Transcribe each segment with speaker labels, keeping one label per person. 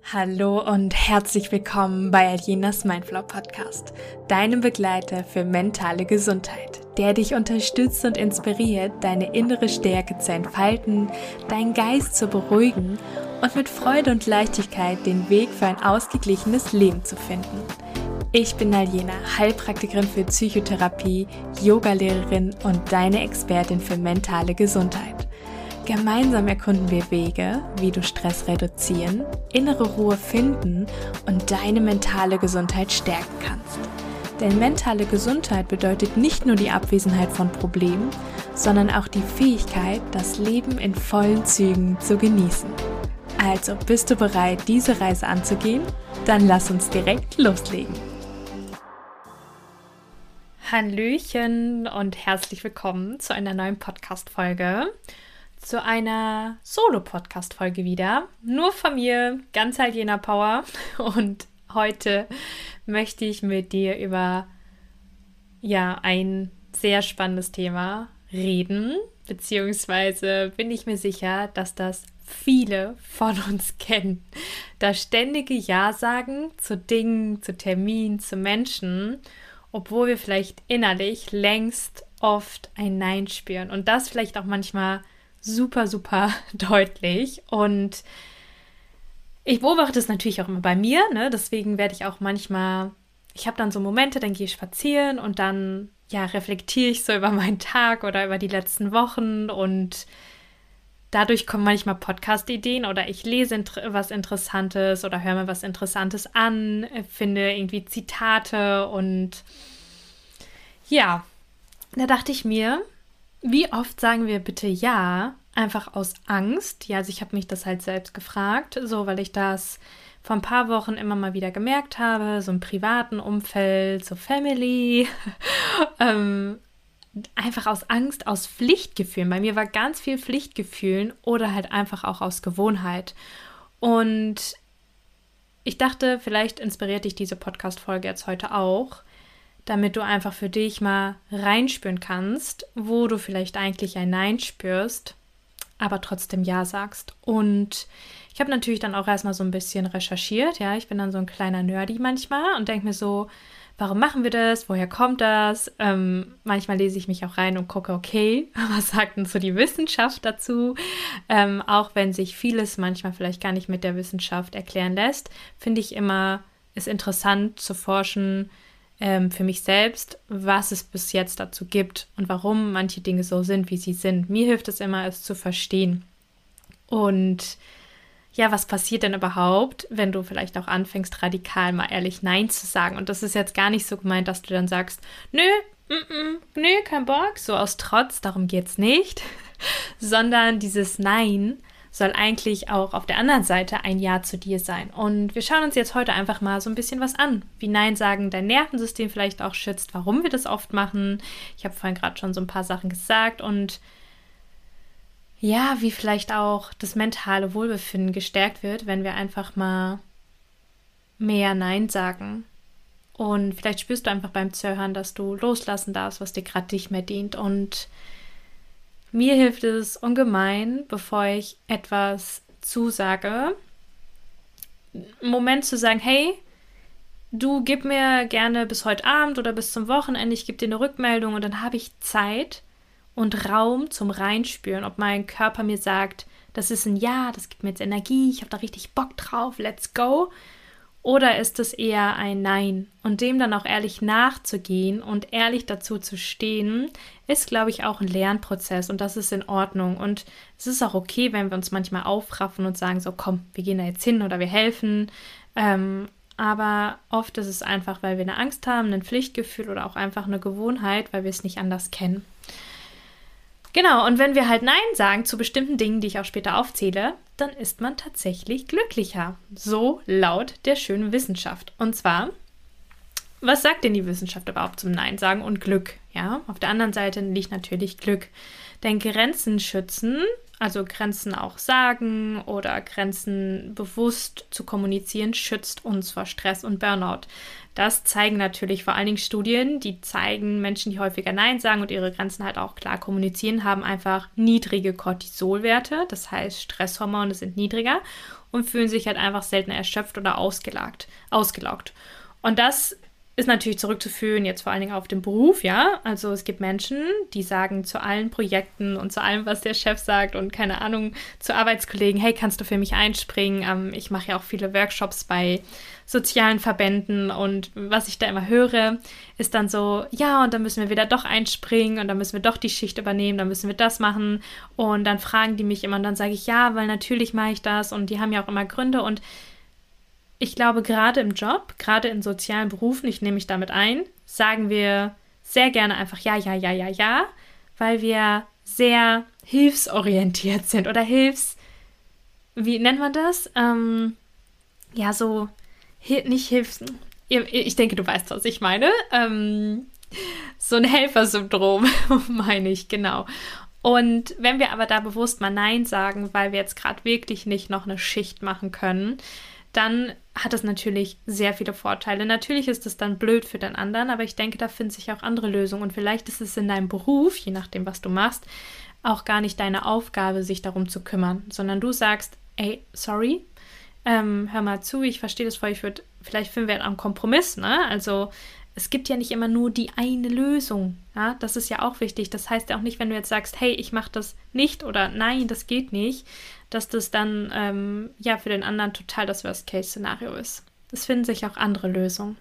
Speaker 1: Hallo und herzlich willkommen bei Aljenas Mindflow Podcast, deinem Begleiter für mentale Gesundheit, der dich unterstützt und inspiriert, deine innere Stärke zu entfalten, deinen Geist zu beruhigen und mit Freude und Leichtigkeit den Weg für ein ausgeglichenes Leben zu finden. Ich bin Aljena, Heilpraktikerin für Psychotherapie, Yogalehrerin und deine Expertin für mentale Gesundheit. Gemeinsam erkunden wir Wege, wie du Stress reduzieren, innere Ruhe finden und deine mentale Gesundheit stärken kannst. Denn mentale Gesundheit bedeutet nicht nur die Abwesenheit von Problemen, sondern auch die Fähigkeit, das Leben in vollen Zügen zu genießen. Also, bist du bereit, diese Reise anzugehen? Dann lass uns direkt loslegen. Hallöchen und herzlich willkommen zu einer neuen Podcast-Folge. Zu einer Solo-Podcast-Folge wieder. Nur von mir, ganz Aljena Power. Und heute möchte ich mit dir über ein sehr spannendes Thema reden. Beziehungsweise bin ich mir sicher, dass das viele von uns kennen. Das ständige Ja sagen zu Dingen, zu Terminen, zu Menschen, obwohl wir vielleicht innerlich längst oft ein Nein spüren. Und das vielleicht auch manchmal super, super deutlich. Und ich beobachte es natürlich auch immer bei mir, ne? Deswegen werde ich auch manchmal, ich habe dann so Momente, dann gehe ich spazieren und dann reflektiere ich so über meinen Tag oder über die letzten Wochen und dadurch kommen manchmal Podcast-Ideen oder ich lese was Interessantes oder höre mir was Interessantes an, finde irgendwie Zitate und da dachte ich mir, wie oft sagen wir bitte ja, einfach aus Angst? Ja, also ich habe mich das halt selbst gefragt, so weil ich das vor ein paar Wochen immer mal wieder gemerkt habe, so im privaten Umfeld, so Family, einfach aus Angst, aus Pflichtgefühlen. Bei mir war ganz viel Pflichtgefühlen oder halt einfach auch aus Gewohnheit. Und ich dachte, vielleicht inspiriert dich diese Podcast-Folge jetzt heute auch, damit du einfach für dich mal reinspüren kannst, wo du vielleicht eigentlich ein Nein spürst, aber trotzdem Ja sagst. Und ich habe natürlich dann auch erstmal so ein bisschen recherchiert, ja, ich bin dann so ein kleiner Nerdy manchmal und denke mir so, warum machen wir das, woher kommt das? Manchmal lese ich mich auch rein und gucke, okay, was sagt denn so die Wissenschaft dazu? Auch wenn sich vieles manchmal vielleicht gar nicht mit der Wissenschaft erklären lässt, finde ich immer, ist interessant zu forschen, für mich selbst, was es bis jetzt dazu gibt und warum manche Dinge so sind, wie sie sind. Mir hilft es immer, es zu verstehen. Und was passiert denn überhaupt, wenn du vielleicht auch anfängst, radikal mal ehrlich Nein zu sagen? Und das ist jetzt gar nicht so gemeint, dass du dann sagst, nö, kein Bock, so aus Trotz, darum geht's nicht, sondern dieses Nein soll eigentlich auch auf der anderen Seite ein Ja zu dir sein. Und wir schauen uns jetzt heute einfach mal so ein bisschen was an, wie Nein sagen dein Nervensystem vielleicht auch schützt, warum wir das oft machen. Ich habe vorhin gerade schon so ein paar Sachen gesagt und wie vielleicht auch das mentale Wohlbefinden gestärkt wird, wenn wir einfach mal mehr Nein sagen. Und vielleicht spürst du einfach beim Zuhören, dass du loslassen darfst, was dir gerade nicht mehr dient. Und mir hilft es ungemein, bevor ich etwas zusage, einen Moment zu sagen, hey, du gib mir gerne bis heute Abend oder bis zum Wochenende, ich gebe dir eine Rückmeldung und dann habe ich Zeit und Raum zum Reinspüren, ob mein Körper mir sagt, das ist ein Ja, das gibt mir jetzt Energie, ich habe da richtig Bock drauf, let's go. Oder ist es eher ein Nein? Und dem dann auch ehrlich nachzugehen und ehrlich dazu zu stehen, ist, glaube ich, auch ein Lernprozess und das ist in Ordnung. Und es ist auch okay, wenn wir uns manchmal aufraffen und sagen, so komm, wir gehen da jetzt hin oder wir helfen. Aber oft ist es einfach, weil wir eine Angst haben, ein Pflichtgefühl oder auch einfach eine Gewohnheit, weil wir es nicht anders kennen. Genau, und wenn wir halt Nein sagen zu bestimmten Dingen, die ich auch später aufzähle, dann ist man tatsächlich glücklicher. So laut der schönen Wissenschaft. Und zwar, was sagt denn die Wissenschaft überhaupt zum Nein sagen und Glück? Ja, auf der anderen Seite liegt natürlich Glück. Denn Grenzen schützen, also Grenzen auch sagen oder Grenzen bewusst zu kommunizieren, schützt uns vor Stress und Burnout. Das zeigen natürlich vor allen Dingen Studien, die zeigen, Menschen, die häufiger Nein sagen und ihre Grenzen halt auch klar kommunizieren, haben einfach niedrige Cortisolwerte, das heißt Stresshormone sind niedriger und fühlen sich halt einfach seltener erschöpft oder ausgelaugt. Und das ist natürlich zurückzuführen jetzt vor allen Dingen auf den Beruf, ja. Also es gibt Menschen, die sagen zu allen Projekten und zu allem, was der Chef sagt und keine Ahnung, zu Arbeitskollegen, hey, kannst du für mich einspringen? Ich mache ja auch viele Workshops bei sozialen Verbänden und was ich da immer höre, ist dann so, ja, und dann müssen wir wieder doch einspringen und dann müssen wir doch die Schicht übernehmen, dann müssen wir das machen und dann fragen die mich immer und dann sage ich, ja, weil natürlich mache ich das und die haben ja auch immer Gründe und ich glaube, gerade im Job, gerade in sozialen Berufen, ich nehme mich damit ein, sagen wir sehr gerne einfach ja, ja, ja, ja, ja, weil wir sehr hilfsorientiert sind oder wie nennt man das? Ja, so, nicht Hilfs... Ich denke, du weißt, was ich meine. So ein Helfersyndrom, meine ich, genau. Und wenn wir aber da bewusst mal Nein sagen, weil wir jetzt gerade wirklich nicht noch eine Schicht machen können, dann hat es natürlich sehr viele Vorteile. Natürlich ist es dann blöd für den anderen, aber ich denke, da finden sich auch andere Lösungen. Und vielleicht ist es in deinem Beruf, je nachdem, was du machst, auch gar nicht deine Aufgabe, sich darum zu kümmern, sondern du sagst, ey, sorry, hör mal zu, ich verstehe das voll, vielleicht finden wir einen Kompromiss, ne? Also es gibt ja nicht immer nur die eine Lösung, ja? Das ist ja auch wichtig. Das heißt ja auch nicht, wenn du jetzt sagst, hey, ich mache das nicht oder nein, das geht nicht, dass das dann ja für den anderen total das Worst-Case-Szenario ist. Es finden sich auch andere Lösungen.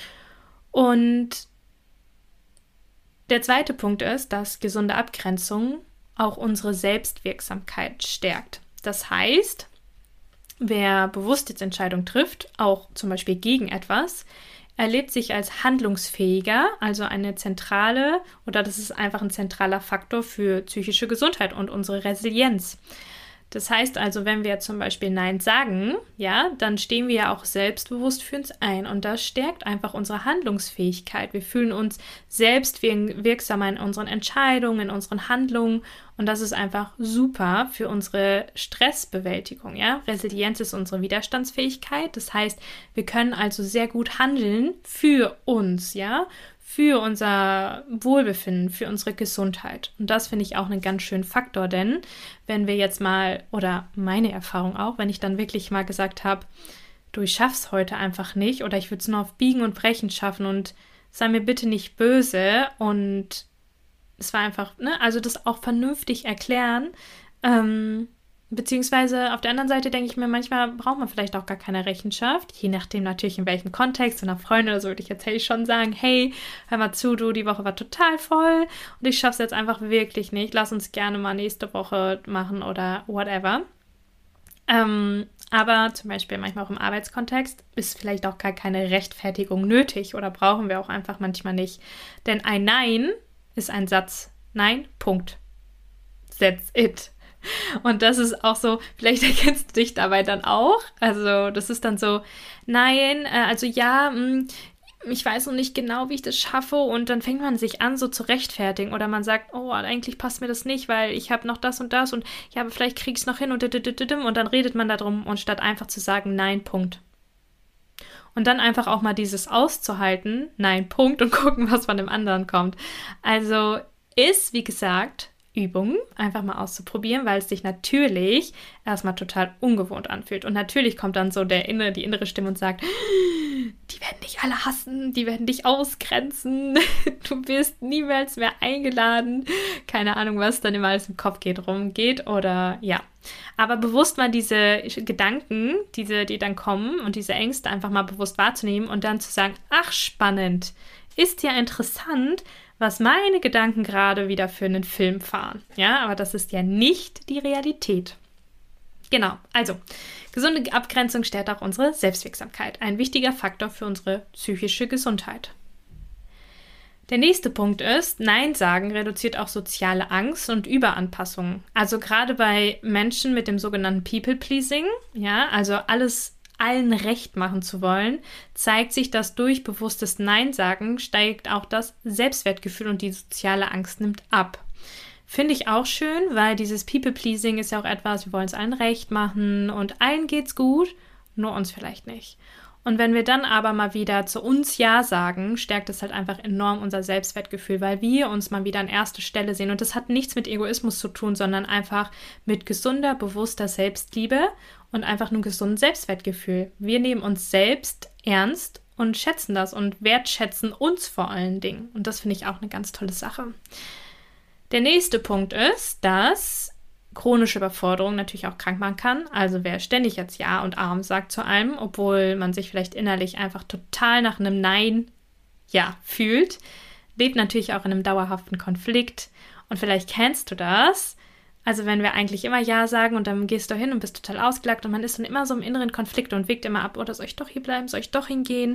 Speaker 1: Und der zweite Punkt ist, dass gesunde Abgrenzung auch unsere Selbstwirksamkeit stärkt. Das heißt, wer bewusst jetzt Entscheidungen trifft, auch zum Beispiel gegen etwas, erlebt sich als handlungsfähiger, also eine zentrale, oder das ist einfach ein zentraler Faktor für psychische Gesundheit und unsere Resilienz. Das heißt also, wenn wir zum Beispiel Nein sagen, ja, dann stehen wir ja auch selbstbewusst für uns ein und das stärkt einfach unsere Handlungsfähigkeit. Wir fühlen uns selbst wirksamer in unseren Entscheidungen, in unseren Handlungen und das ist einfach super für unsere Stressbewältigung, ja. Resilienz ist unsere Widerstandsfähigkeit, das heißt, wir können also sehr gut handeln für uns, ja, für unser Wohlbefinden, für unsere Gesundheit. Und das finde ich auch einen ganz schönen Faktor, denn wenn wir jetzt mal, oder meine Erfahrung auch, wenn ich dann wirklich mal gesagt habe, du, ich schaff's heute einfach nicht oder ich würde es nur auf Biegen und Brechen schaffen und sei mir bitte nicht böse und es war einfach, ne, also das auch vernünftig erklären, beziehungsweise auf der anderen Seite denke ich mir, manchmal braucht man vielleicht auch gar keine Rechenschaft, je nachdem natürlich in welchem Kontext, zu einer Freundin oder so würde ich jetzt schon sagen, hey, hör mal zu, du, die Woche war total voll und ich schaff's jetzt einfach wirklich nicht, lass uns gerne mal nächste Woche machen oder whatever. Aber zum Beispiel manchmal auch im Arbeitskontext ist vielleicht auch gar keine Rechtfertigung nötig oder brauchen wir auch einfach manchmal nicht, denn ein Nein ist ein Satz, Nein, Punkt. That's it. Und das ist auch so, vielleicht erkennst du dich dabei dann auch. Also das ist dann so, nein, also ja, ich weiß noch nicht genau, wie ich das schaffe. Und dann fängt man sich an, so zu rechtfertigen. Oder man sagt, oh, eigentlich passt mir das nicht, weil ich habe noch das und das. Und ja, aber vielleicht krieg ich es noch hin und dann redet man darum. Und statt einfach zu sagen, nein, Punkt. Und dann einfach auch mal dieses auszuhalten, nein, Punkt, und gucken, was von dem anderen kommt. Also ist, wie gesagt, Übungen einfach mal auszuprobieren, weil es sich natürlich erstmal total ungewohnt anfühlt. Und natürlich kommt dann so die innere Stimme und sagt, die werden dich alle hassen, die werden dich ausgrenzen, du wirst niemals mehr eingeladen. Keine Ahnung, was dann immer alles im Kopf rumgeht oder ja. Aber bewusst mal diese Gedanken, die dann kommen und diese Ängste einfach mal bewusst wahrzunehmen und dann zu sagen, ach spannend, ist ja interessant, was meine Gedanken gerade wieder für einen Film fahren. Ja, aber das ist ja nicht die Realität. Genau, also gesunde Abgrenzung stärkt auch unsere Selbstwirksamkeit. Ein wichtiger Faktor für unsere psychische Gesundheit. Der nächste Punkt ist, Nein sagen reduziert auch soziale Angst und Überanpassung. Also gerade bei Menschen mit dem sogenannten People-Pleasing, ja, also allen recht machen zu wollen, zeigt sich, dass durch bewusstes Nein sagen steigt auch das Selbstwertgefühl und die soziale Angst nimmt ab. Finde ich auch schön, weil dieses People-Pleasing ist ja auch etwas, wir wollen es allen recht machen und allen geht's gut, nur uns vielleicht nicht. Und wenn wir dann aber mal wieder zu uns Ja sagen, stärkt es halt einfach enorm unser Selbstwertgefühl, weil wir uns mal wieder an erster Stelle sehen. Und das hat nichts mit Egoismus zu tun, sondern einfach mit gesunder, bewusster Selbstliebe und einfach einem gesunden Selbstwertgefühl. Wir nehmen uns selbst ernst und schätzen das und wertschätzen uns vor allen Dingen. Und das finde ich auch eine ganz tolle Sache. Der nächste Punkt ist, dass chronische Überforderung natürlich auch krank machen kann. Also wer ständig jetzt Ja und Arm sagt zu allem, obwohl man sich vielleicht innerlich einfach total nach einem Nein ja fühlt, lebt natürlich auch in einem dauerhaften Konflikt. Und vielleicht kennst du das. Also wenn wir eigentlich immer Ja sagen und dann gehst du hin und bist total ausgelaugt und man ist dann immer so im inneren Konflikt und wägt immer ab, oder soll ich doch hier bleiben, soll ich doch hingehen?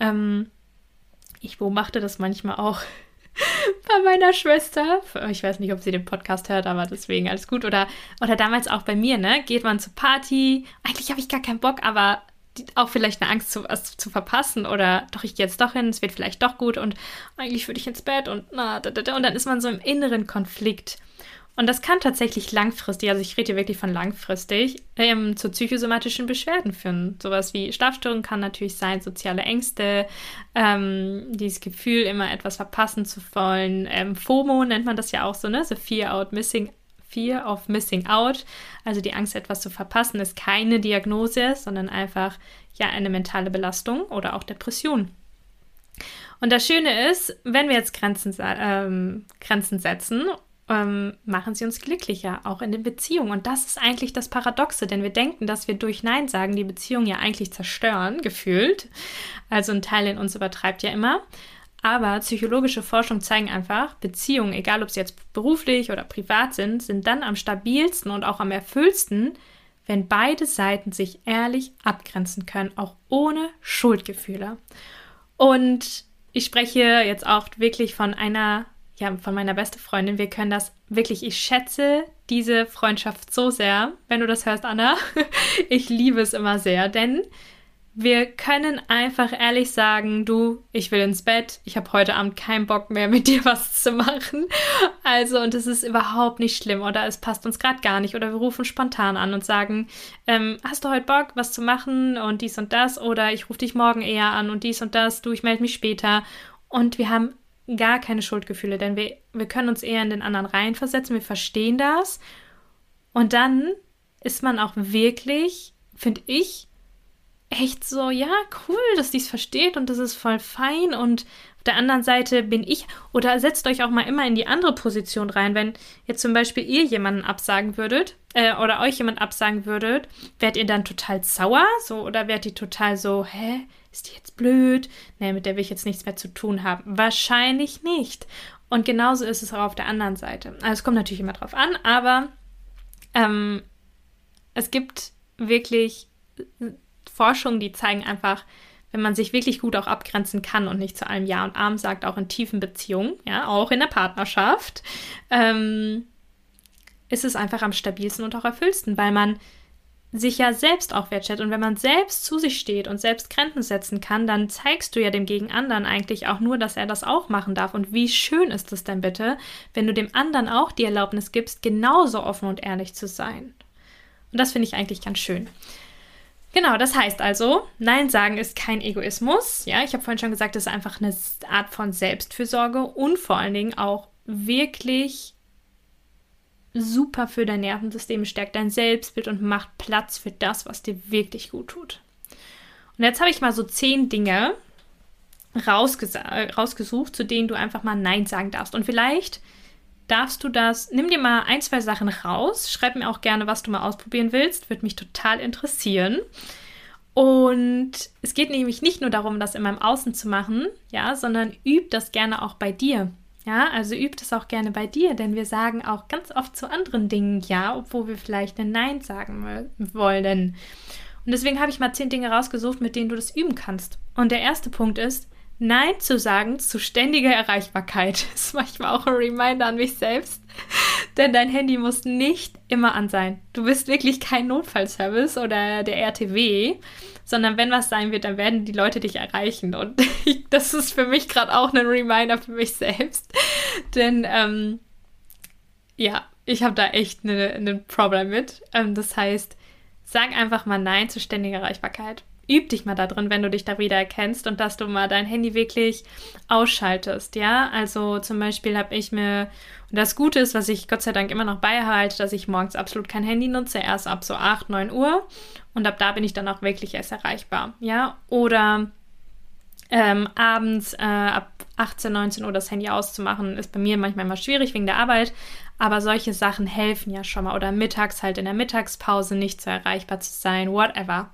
Speaker 1: Ich beobachte das manchmal auch bei meiner Schwester. Ich weiß nicht, ob sie den Podcast hört, aber deswegen alles gut. Oder damals auch bei mir, ne? Geht man zur Party, eigentlich habe ich gar keinen Bock, aber auch vielleicht eine Angst, was zu verpassen. Oder doch, ich gehe jetzt doch hin, es wird vielleicht doch gut und eigentlich würde ich ins Bett und und dann ist man so im inneren Konflikt. Und das kann tatsächlich langfristig, also ich rede hier wirklich von langfristig, zu psychosomatischen Beschwerden führen. Sowas wie Schlafstörungen kann natürlich sein, soziale Ängste, dieses Gefühl, immer etwas verpassen zu wollen. FOMO nennt man das ja auch so, ne? So Fear of Missing Out. Also die Angst, etwas zu verpassen, ist keine Diagnose, sondern einfach ja eine mentale Belastung oder auch Depression. Und das Schöne ist, wenn wir jetzt Grenzen setzen, machen sie uns glücklicher, auch in den Beziehungen. Und das ist eigentlich das Paradoxe, denn wir denken, dass wir durch Nein sagen die Beziehung ja eigentlich zerstören, gefühlt. Also ein Teil in uns übertreibt ja immer. Aber psychologische Forschung zeigen einfach, Beziehungen, egal ob sie jetzt beruflich oder privat sind dann am stabilsten und auch am erfüllsten, wenn beide Seiten sich ehrlich abgrenzen können, auch ohne Schuldgefühle. Und ich spreche jetzt auch wirklich von meiner besten Freundin. Wir können das wirklich, ich schätze diese Freundschaft so sehr, wenn du das hörst, Anna. Ich liebe es immer sehr, denn wir können einfach ehrlich sagen, du, ich will ins Bett, ich habe heute Abend keinen Bock mehr, mit dir was zu machen. Also, und es ist überhaupt nicht schlimm oder es passt uns gerade gar nicht oder wir rufen spontan an und sagen, hast du heute Bock, was zu machen und dies und das oder ich rufe dich morgen eher an und dies und das, du, ich melde mich später. Und wir haben gar keine Schuldgefühle, denn wir können uns eher in den anderen reinversetzen, wir verstehen das und dann ist man auch wirklich, finde ich, echt so, ja, cool, dass die es versteht und das ist voll fein und auf der anderen Seite bin ich, oder setzt euch auch mal immer in die andere Position rein, wenn jetzt zum Beispiel ihr jemanden absagen würdet oder euch jemand absagen würdet, wärt ihr dann total sauer so oder wärt ihr total so, ist die jetzt blöd? Nee, mit der will ich jetzt nichts mehr zu tun haben. Wahrscheinlich nicht. Und genauso ist es auch auf der anderen Seite. Also es kommt natürlich immer drauf an, aber es gibt wirklich Forschungen, die zeigen einfach, wenn man sich wirklich gut auch abgrenzen kann und nicht zu allem Ja und Arm sagt, auch in tiefen Beziehungen, ja, auch in der Partnerschaft, ist es einfach am stabilsten und auch erfüllsten, weil man sich ja selbst auch wertschätzt. Und wenn man selbst zu sich steht und selbst Grenzen setzen kann, dann zeigst du ja dem Gegenandern eigentlich auch nur, dass er das auch machen darf. Und wie schön ist es denn bitte, wenn du dem anderen auch die Erlaubnis gibst, genauso offen und ehrlich zu sein. Und das finde ich eigentlich ganz schön. Genau, das heißt also, Nein sagen ist kein Egoismus. Ja, ich habe vorhin schon gesagt, es ist einfach eine Art von Selbstfürsorge und vor allen Dingen auch wirklich super für dein Nervensystem, stärkt dein Selbstbild und macht Platz für das, was dir wirklich gut tut. Und jetzt habe ich mal so 10 Dinge rausgesucht, zu denen du einfach mal Nein sagen darfst. Und vielleicht darfst du nimm dir mal 1, 2 Sachen raus, schreib mir auch gerne, was du mal ausprobieren willst, würde mich total interessieren. Und es geht nämlich nicht nur darum, das in meinem Außen zu machen, ja, sondern üb das gerne auch bei dir. Ja, also üb das auch gerne bei dir, denn wir sagen auch ganz oft zu anderen Dingen Ja, obwohl wir vielleicht ein Nein sagen wollen. Und deswegen habe ich mal 10 Dinge rausgesucht, mit denen du das üben kannst. Und der erste Punkt ist, Nein zu sagen zu ständiger Erreichbarkeit. Das ist manchmal auch ein Reminder an mich selbst, denn dein Handy muss nicht immer an sein. Du bist wirklich kein Notfallservice oder der RTW, sondern wenn was sein wird, dann werden die Leute dich erreichen. Und das ist für mich gerade auch ein Reminder für mich selbst, denn ich habe da echt ein Problem mit. Das heißt, sag einfach mal Nein zu ständiger Erreichbarkeit. üb dich mal da drin, wenn du dich da wieder erkennst und dass du mal dein Handy wirklich ausschaltest, ja. Also zum Beispiel habe ich mir, und das Gute ist, was ich Gott sei Dank immer noch beibehalte, dass ich morgens absolut kein Handy nutze, erst ab so 8, 9 Uhr und ab da bin ich dann auch wirklich erst erreichbar, ja. Oder abends ab 18, 19 Uhr das Handy auszumachen, ist bei mir manchmal immer schwierig wegen der Arbeit, aber solche Sachen helfen ja schon mal. Oder mittags halt in der Mittagspause nicht so erreichbar zu sein, whatever.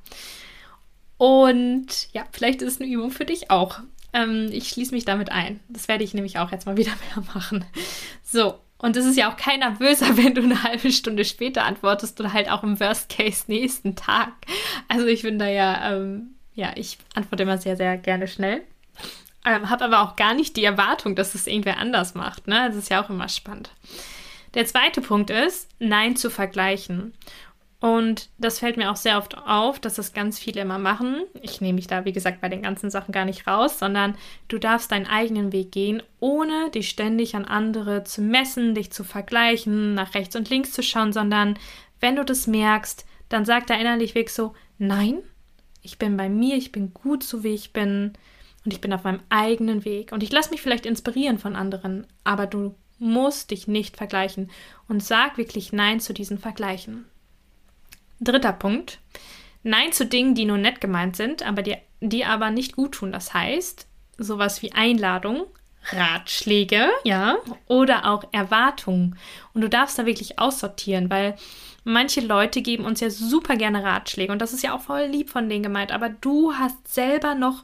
Speaker 1: Und ja, vielleicht ist es eine Übung für dich auch. Ich schließe mich damit ein. Das werde ich nämlich auch jetzt mal wieder mehr machen. So, und es ist ja auch keiner böser, wenn du eine halbe Stunde später antwortest oder halt auch im Worst Case nächsten Tag. Also ich bin da ja, ich antworte immer sehr, sehr gerne schnell. Habe aber auch gar nicht die Erwartung, dass es irgendwer anders macht. Ne? Das ist ja auch immer spannend. Der zweite Punkt ist, Nein zu vergleichen. Und das fällt mir auch sehr oft auf, dass das ganz viele immer machen. Ich nehme mich da, wie gesagt, bei den ganzen Sachen gar nicht raus, sondern du darfst deinen eigenen Weg gehen, ohne dich ständig an andere zu messen, dich zu vergleichen, nach rechts und links zu schauen, sondern wenn du das merkst, dann sag da innerlich weg so, nein, ich bin bei mir, ich bin gut so, wie ich bin und ich bin auf meinem eigenen Weg. Und ich lasse mich vielleicht inspirieren von anderen, aber du musst dich nicht vergleichen und sag wirklich Nein zu diesen Vergleichen. Dritter Punkt, Nein zu Dingen, die nur nett gemeint sind, aber die aber nicht gut tun. Das heißt, sowas wie Einladung, Ratschläge, ja, oder auch Erwartungen. Und du darfst da wirklich aussortieren, weil manche Leute geben uns ja super gerne Ratschläge und das ist ja auch voll lieb von denen gemeint, aber du hast selber noch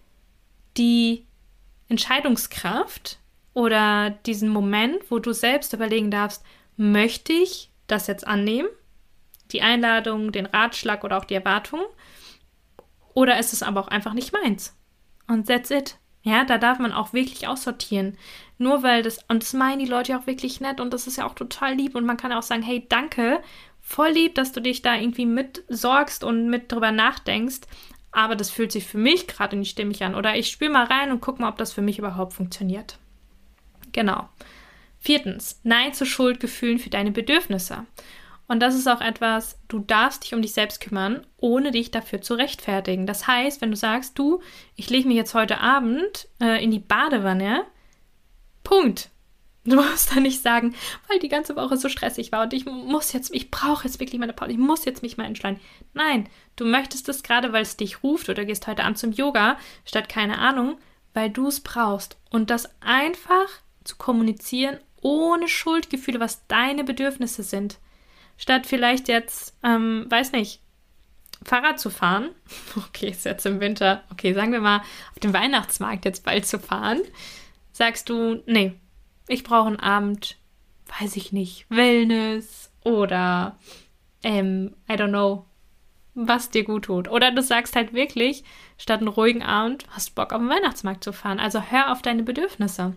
Speaker 1: die Entscheidungskraft oder diesen Moment, wo du selbst überlegen darfst, möchte ich das jetzt annehmen? Die Einladung, den Ratschlag oder auch die Erwartung? Oder ist es aber auch einfach nicht meins? Und that's it. Ja, da darf man auch wirklich aussortieren. Nur weil und das meinen die Leute ja auch wirklich nett und das ist ja auch total lieb und man kann auch sagen, hey, danke, voll lieb, dass du dich da irgendwie mit sorgst und mit drüber nachdenkst, aber das fühlt sich für mich gerade nicht stimmig an. Oder ich spüre mal rein und gucke mal, ob das für mich überhaupt funktioniert. Genau. 4. Nein zu Schuldgefühlen für deine Bedürfnisse. Und das ist auch etwas, du darfst dich um dich selbst kümmern, ohne dich dafür zu rechtfertigen. Das heißt, wenn du sagst, ich lege mich jetzt heute Abend in die Badewanne, Punkt. Du musst dann nicht sagen, weil die ganze Woche so stressig war und ich brauche jetzt wirklich meine Pause, ich muss jetzt mich mal entschleunigen. Nein, du möchtest es gerade, weil es dich ruft oder gehst heute Abend zum Yoga, statt keine Ahnung, weil du es brauchst. Und das einfach zu kommunizieren, ohne Schuldgefühle, was deine Bedürfnisse sind. Statt vielleicht jetzt, weiß nicht, Fahrrad zu fahren, okay, ist jetzt im Winter, okay, sagen wir mal, auf dem Weihnachtsmarkt jetzt bald zu fahren, sagst du, nee, ich brauche einen Abend, weiß ich nicht, Wellness oder, I don't know, was dir gut tut. Oder du sagst halt wirklich, statt einen ruhigen Abend, hast du Bock auf den Weihnachtsmarkt zu fahren. Also hör auf deine Bedürfnisse.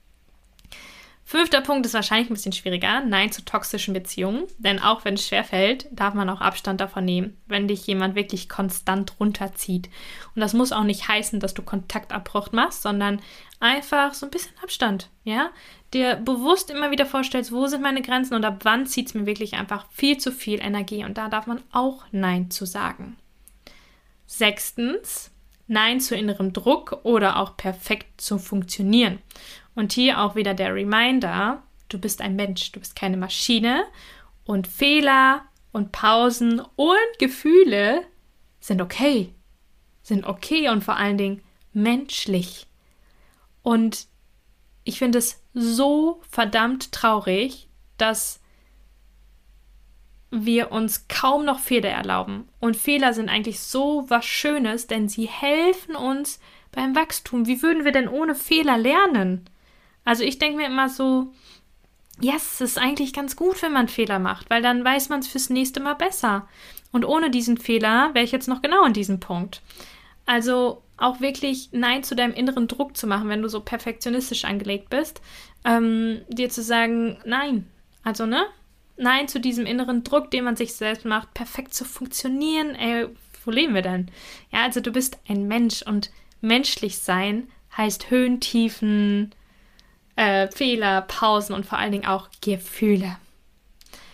Speaker 1: 5. Punkt ist wahrscheinlich ein bisschen schwieriger. Nein zu toxischen Beziehungen. Denn auch wenn es schwerfällt, darf man auch Abstand davon nehmen, wenn dich jemand wirklich konstant runterzieht. Und das muss auch nicht heißen, dass du Kontaktabbruch machst, sondern einfach so ein bisschen Abstand. Ja? Dir bewusst immer wieder vorstellst, wo sind meine Grenzen und ab wann zieht es mir wirklich einfach viel zu viel Energie. Und da darf man auch Nein zu sagen. 6. Nein zu innerem Druck oder auch perfekt zu funktionieren. Und hier auch wieder der Reminder, du bist ein Mensch, du bist keine Maschine und Fehler und Pausen und Gefühle sind okay und vor allen Dingen menschlich. Und ich finde es so verdammt traurig, dass wir uns kaum noch Fehler erlauben. Und Fehler sind eigentlich so was Schönes, denn sie helfen uns beim Wachstum. Wie würden wir denn ohne Fehler lernen? Also ich denke mir immer so, yes, es ist eigentlich ganz gut, wenn man Fehler macht, weil dann weiß man es fürs nächste Mal besser. Und ohne diesen Fehler wäre ich jetzt noch genau an diesem Punkt. Also auch wirklich Nein zu deinem inneren Druck zu machen, wenn du so perfektionistisch angelegt bist, dir zu sagen, nein. Also, Nein zu diesem inneren Druck, den man sich selbst macht, perfekt zu funktionieren. Ey, wo leben wir denn? Ja, also du bist ein Mensch und menschlich sein heißt Höhen, Tiefen, Fehler, Pausen und vor allen Dingen auch Gefühle.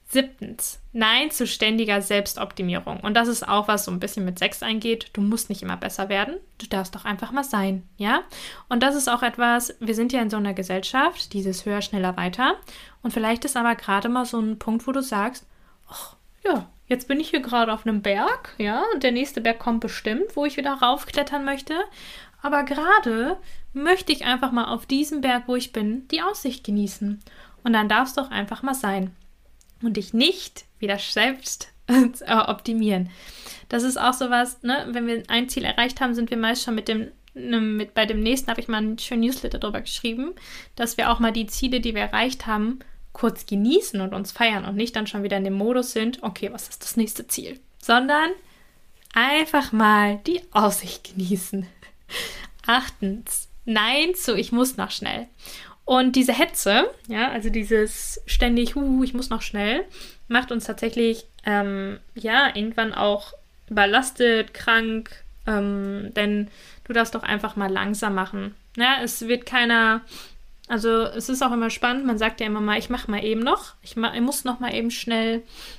Speaker 1: 7. Nein zu ständiger Selbstoptimierung. Und das ist auch, was so ein bisschen mit Sex eingeht. Du musst nicht immer besser werden. Du darfst doch einfach mal sein, ja? Und das ist auch etwas, wir sind ja in so einer Gesellschaft, dieses höher, schneller, weiter. Und vielleicht ist aber gerade mal so ein Punkt, wo du sagst, ach ja, jetzt bin ich hier gerade auf einem Berg, ja? Und der nächste Berg kommt bestimmt, wo ich wieder raufklettern möchte. Aber gerade möchte ich einfach mal auf diesem Berg, wo ich bin, die Aussicht genießen. Und dann darfst du auch einfach mal sein. Und dich nicht wieder selbst optimieren. Das ist auch sowas, ne? Wenn wir ein Ziel erreicht haben, sind wir meist schon bei dem nächsten, habe ich mal einen schönen Newsletter drüber geschrieben, dass wir auch mal die Ziele, die wir erreicht haben, kurz genießen und uns feiern und nicht dann schon wieder in dem Modus sind, okay, was ist das nächste Ziel? Sondern einfach mal die Aussicht genießen. 8. Nein zu ich muss noch schnell. Und diese Hetze, ja, also dieses ständig, ich muss noch schnell, macht uns tatsächlich, irgendwann auch überlastet, krank, denn du darfst doch einfach mal langsam machen. Ja, es wird keiner, also es ist auch immer spannend, man sagt ja immer mal, ich mache mal eben noch, ich muss noch mal eben schnell,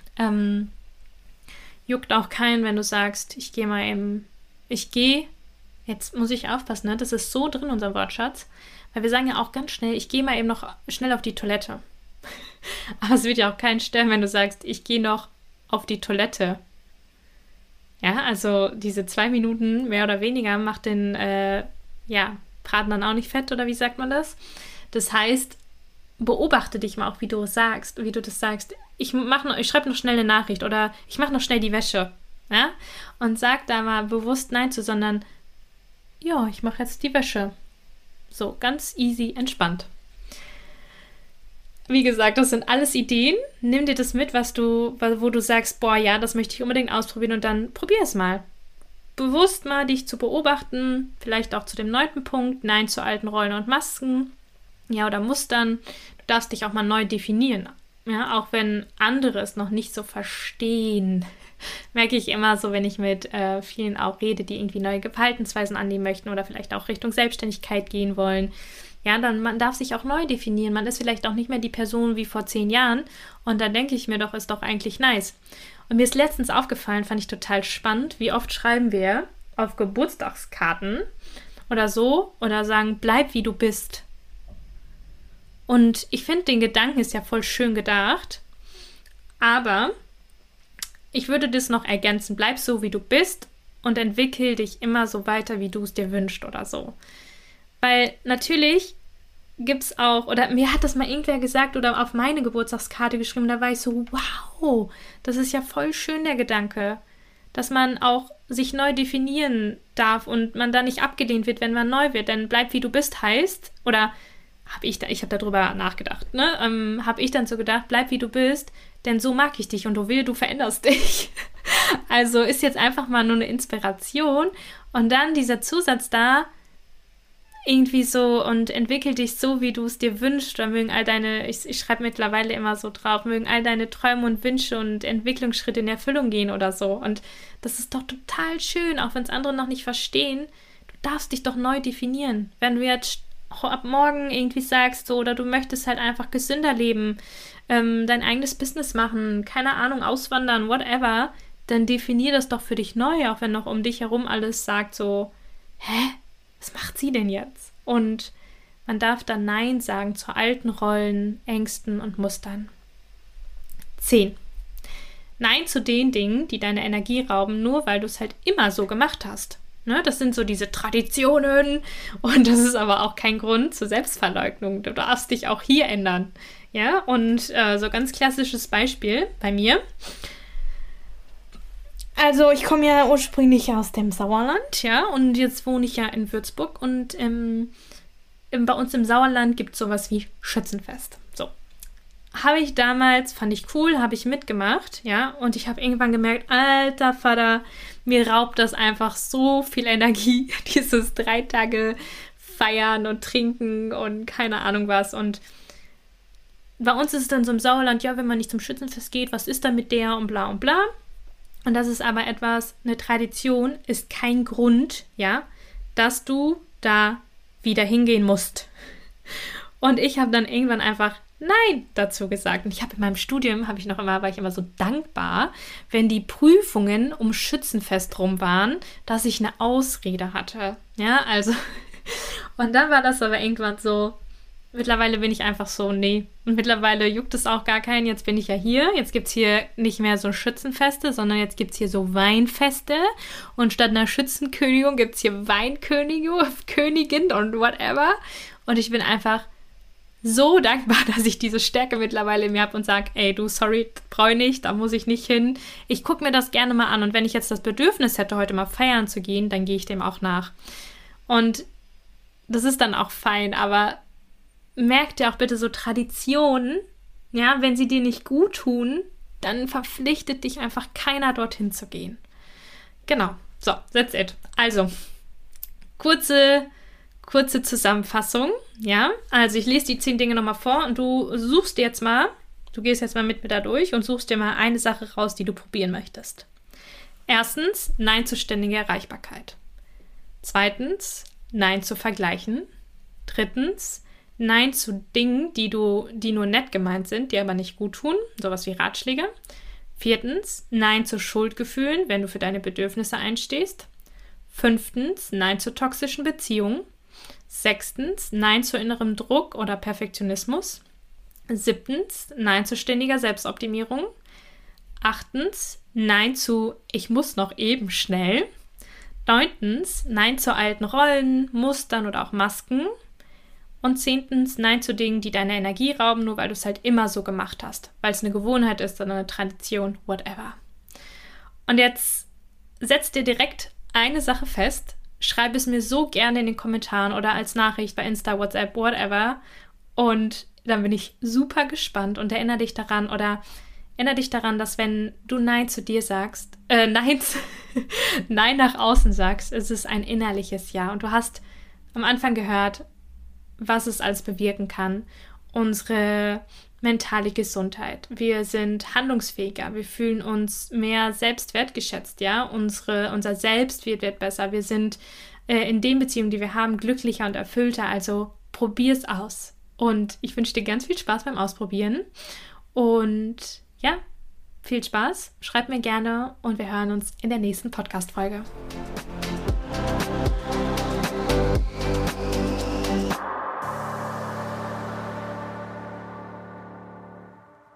Speaker 1: juckt auch keinen, wenn du sagst, ich gehe, jetzt muss ich aufpassen, ne, das ist so drin, unser Wortschatz, weil wir sagen ja auch ganz schnell, ich gehe mal eben noch schnell auf die Toilette. Aber es wird ja auch keinen stören, wenn du sagst, ich gehe noch auf die Toilette. Ja, also diese 2 Minuten mehr oder weniger macht den Braten dann auch nicht fett, oder wie sagt man das? Das heißt, beobachte dich mal auch, wie du das sagst. Ich schreibe noch schnell eine Nachricht oder ich mache noch schnell die Wäsche. Ja? Und sag da mal bewusst Nein zu, sondern ja, ich mache jetzt die Wäsche. So, ganz easy, entspannt. Wie gesagt, das sind alles Ideen. Nimm dir das mit, wo du sagst, boah, ja, das möchte ich unbedingt ausprobieren und dann probier es mal. Bewusst mal dich zu beobachten, vielleicht auch zu dem 9. Punkt, Nein zu alten Rollen und Masken, ja, oder Mustern. Du darfst dich auch mal neu definieren, ja, auch wenn andere es noch nicht so verstehen. Merke ich immer so, wenn ich mit vielen auch rede, die irgendwie neue Verhaltensweisen annehmen möchten oder vielleicht auch Richtung Selbstständigkeit gehen wollen. Ja, dann man darf sich auch neu definieren. Man ist vielleicht auch nicht mehr die Person wie vor 10 Jahren. Und dann denke ich mir doch, ist doch eigentlich nice. Und mir ist letztens aufgefallen, fand ich total spannend, wie oft schreiben wir auf Geburtstagskarten oder so oder sagen, bleib wie du bist. Und ich finde, den Gedanken ist ja voll schön gedacht, aber ich würde das noch ergänzen. Bleib so, wie du bist und entwickel dich immer so weiter, wie du es dir wünschst oder so. Weil natürlich gibt es auch, oder mir hat das mal irgendwer gesagt oder auf meine Geburtstagskarte geschrieben, da war ich so, wow, das ist ja voll schön, der Gedanke, dass man auch sich neu definieren darf und man da nicht abgelehnt wird, wenn man neu wird. Denn bleib, wie du bist heißt, oder ich habe darüber nachgedacht, ne? Habe ich dann so gedacht, bleib, wie du bist, denn so mag ich dich und du veränderst dich. Also ist jetzt einfach mal nur eine Inspiration und dann dieser Zusatz da, irgendwie so und entwickel dich so, wie du es dir wünschst. Oder mögen all deine, ich schreibe mittlerweile immer so drauf, mögen all deine Träume und Wünsche und Entwicklungsschritte in Erfüllung gehen oder so. Und das ist doch total schön, auch wenn es andere noch nicht verstehen. Du darfst dich doch neu definieren. Wenn du jetzt ab morgen irgendwie sagst so, oder du möchtest halt einfach gesünder leben, dein eigenes Business machen, keine Ahnung, auswandern, whatever, dann definier das doch für dich neu, auch wenn noch um dich herum alles sagt so, hä? Was macht sie denn jetzt? Und man darf dann Nein sagen zu alten Rollen, Ängsten und Mustern. 10. Nein zu den Dingen, die deine Energie rauben, nur weil du es halt immer so gemacht hast. Ne? Das sind so diese Traditionen und das ist aber auch kein Grund zur Selbstverleugnung. Du darfst dich auch hier ändern. Ja, und so ganz klassisches Beispiel bei mir. Also ich komme ja ursprünglich aus dem Sauerland, ja, und jetzt wohne ich ja in Würzburg und bei uns im Sauerland gibt es sowas wie Schützenfest. So. Fand ich cool, habe ich mitgemacht, ja, und ich habe irgendwann gemerkt, alter Vater, mir raubt das einfach so viel Energie, dieses 3 Tage feiern und trinken und keine Ahnung was. Und bei uns ist es dann so im Sauerland, ja, wenn man nicht zum Schützenfest geht, was ist da mit der und bla und bla. Und das ist aber eine Tradition ist kein Grund, ja, dass du da wieder hingehen musst. Und ich habe dann irgendwann einfach Nein dazu gesagt. Und ich habe in meinem Studium, war ich immer so dankbar, wenn die Prüfungen um Schützenfest rum waren, dass ich eine Ausrede hatte. Ja, also, und dann war das aber irgendwann so, mittlerweile bin ich einfach so, nee. Und mittlerweile juckt es auch gar keinen. Jetzt bin ich ja hier. Jetzt gibt es hier nicht mehr so Schützenfeste, sondern jetzt gibt es hier so Weinfeste. Und statt einer Schützenkönigin gibt es hier Weinkönigin und whatever. Und ich bin einfach so dankbar, dass ich diese Stärke mittlerweile in mir habe und sage, ey, du, sorry, brauche ich nicht, da muss ich nicht hin. Ich gucke mir das gerne mal an. Und wenn ich jetzt das Bedürfnis hätte, heute mal feiern zu gehen, dann gehe ich dem auch nach. Und das ist dann auch fein, aber merk dir auch bitte so Traditionen, ja, wenn sie dir nicht gut tun, dann verpflichtet dich einfach keiner, dorthin zu gehen. Genau, so, that's it. Also, kurze Zusammenfassung, ja, also ich lese die 10 Dinge nochmal vor und du gehst jetzt mal mit mir da durch und suchst dir mal eine Sache raus, die du probieren möchtest. Erstens, Nein zu ständiger Erreichbarkeit. Zweitens, Nein zu Vergleichen. Drittens, Nein zu Dingen, die nur nett gemeint sind, die aber nicht gut tun, sowas wie Ratschläge. Viertens, Nein zu Schuldgefühlen, wenn du für deine Bedürfnisse einstehst. Fünftens, Nein zu toxischen Beziehungen. Sechstens, Nein zu innerem Druck oder Perfektionismus. Siebtens, Nein zu ständiger Selbstoptimierung. Achtens, Nein zu Ich muss noch eben schnell. Neuntens, Nein zu alten Rollen, Mustern oder auch Masken. Und 10. Nein zu Dingen, die deine Energie rauben, nur weil du es halt immer so gemacht hast. Weil es eine Gewohnheit ist oder eine Tradition, whatever. Und jetzt setz dir direkt eine Sache fest, schreib es mir so gerne in den Kommentaren oder als Nachricht bei Insta, WhatsApp, whatever. Und dann bin ich super gespannt und erinnere dich daran, dass wenn du Nein zu dir sagst, Nein nach außen sagst, ist es ein innerliches Ja. Und du hast am Anfang gehört, was es alles bewirken kann. Unsere mentale Gesundheit. Wir sind handlungsfähiger. Wir fühlen uns mehr selbstwertgeschätzt, ja. Unser Selbstwert wird besser. Wir sind in den Beziehungen, die wir haben, glücklicher und erfüllter. Also probier's aus. Und ich wünsche dir ganz viel Spaß beim Ausprobieren. Und ja, viel Spaß. Schreib mir gerne und wir hören uns in der nächsten Podcast-Folge.